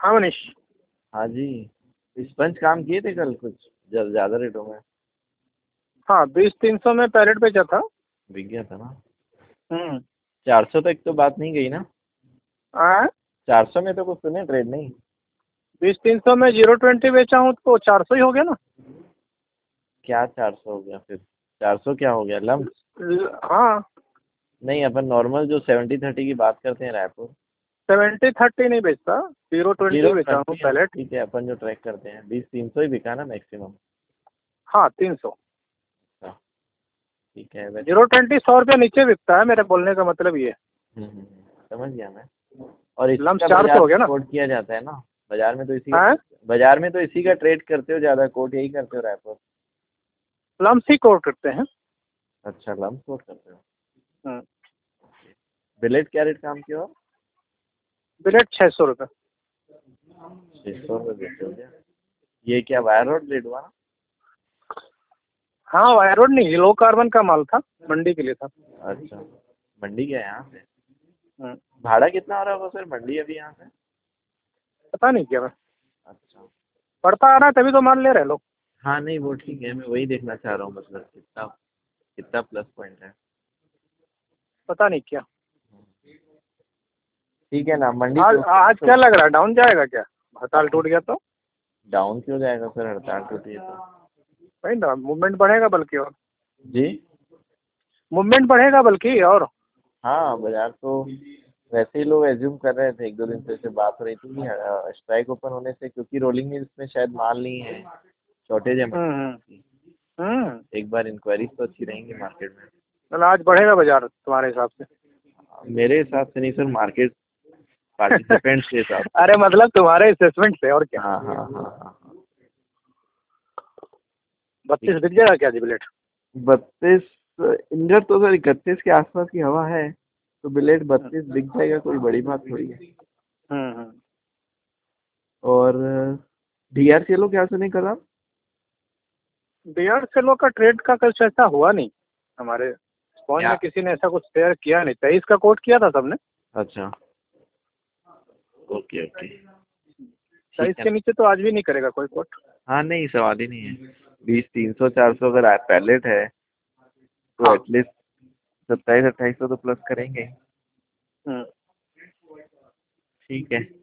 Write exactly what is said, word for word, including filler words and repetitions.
हाँ मनीष। हाँ जी, स्पंज काम किए थे कल कुछ जब ज़्यादा रेटों में? हाँ बीस तीन सौ में पैरेट बेचा था। बिक गया था ना? हम्म। चार सौ तक तो बात नहीं गई ना? हाँ चार सौ में तो कुछ सुने ट्रेड नहीं? बीस तीन सौ में जीरो ट्वेंटी बेचा हूँ तो चार सौ ही हो गया ना। क्या चार सौ हो गया फिर? चार सौ क्या हो गया, लम? ल- हाँ नहीं, अपन नॉर्मल जो सेवेंटी थर्टी की बात करते हैं रायपुर। सेवेंटी थर्टी नहीं बेचता, जीरो ट्वेंटी जीरो बेचा हूँ ट्वेंटी पैलेट। ठीक है, अपन जो ट्रैक करते हैं बीस तीन सौ ही बिका ना मैक्सिमम? हाँ तीन सौ। अच्छा, ठीक है वैसे। जीरो ट्वेंटी सौ रुपये नीचे बिकता है, मेरे बोलने का मतलब ये है। हम्म हम्म, हम्म, समझ गया मैं। और इसी लम्स का चार सौ बाजार हो गया में ना। कोट किया जाता है ना? बाजार में तो इसी का हाँ बाजार में तो इसी का ट्रेड करते हो ज़्यादा, कोट यही करते हो रायपुर? लम्स ही कोट करते हैं। अच्छा, लम कोट करते हो। हम्म। बिलेट क्या रेट काम किया हो? बिलेट छः सौ रुपये। छः सौ रुपये बेचे हो क्या? ये क्या वायर रोड रेट हुआ ना? हाँ वायर रोड नहीं, लो कार्बन का माल था, मंडी के लिए था। अच्छा, मंडी क्या है यहाँ से? हम्म। भाड़ा कितना हो रहा होगा सर मंडी अभी यहाँ से? पता नहीं क्या मैं, अच्छा। पड़ता आ रहा है तभी तो माल ले रहे हैं लोग। हाँ नहीं वो ठीक है, मैं वही देखना चाह रहा हूँ, मतलब कितना कितना प्लस पॉइंट है। पता नहीं क्या। ठीक है ना, मंडी आज तो आज क्या लग रहा है, डाउन जाएगा क्या? हड़ताल टूट गया तो। डाउन क्यों जाएगा सर, हड़ताल टूटी है तो? वही ना, मूवमेंट बढ़ेगा बल्कि और। जी। मूवमेंट बढ़ेगा बल्कि और। हाँ बाजार तो वैसे ही लोग एज्यूम कर रहे थे, एक दो दिन से ऐसे बात हो रही थी कि स्ट्राइक ओपन होने से, क्योंकि रोलिंग मिल्स में शायद माल नहीं है, शॉर्टेज है हम्म मतलब हम्म की। हम्म। एक बार इंक्वायरीज तो अच्छी रहेंगी मार्केट में। चलो आज बढ़ेगा बाजार तुम्हारे हिसाब से। मेरे हिसाब से नहीं सर, मार्केट पार्टिसिपेंट्स के हिसाब से। अरे मतलब तुम्हारे असेसमेंट से, और क्या। हाँ हाँ हाँ हाँ हाँ। बत्तीस बिक जाएगा क्या जी बिलेट? बत्तीस इंजर तो सर इकतीस के आसपास की हवा है, तो बिलेट बत्तीस बिक जाएगा, कोई बड़ी बात थोड़ी है। हम्म हम्म। और D R C L O क्या सुने कल आप? बियर सेलो का ट्रेड का कुछ ऐसा हुआ नहीं हमारे स्पॉन क्या? में, किसी ने ऐसा कुछ शेयर किया नहीं। तेईस का कोट किया था सबने। अच्छा, ओके ओके, ठीक तेईस है के ना। नीचे तो आज भी नहीं करेगा कोई कोट। हाँ नहीं, सवाल ही नहीं है। बीस तीन सौ चार सौ अगर पैलेट है तो हाँ। एटलीस्ट सत्ताईस अट्ठाईस सौ तो प्लस करेंगे। हम्म। ठीक है।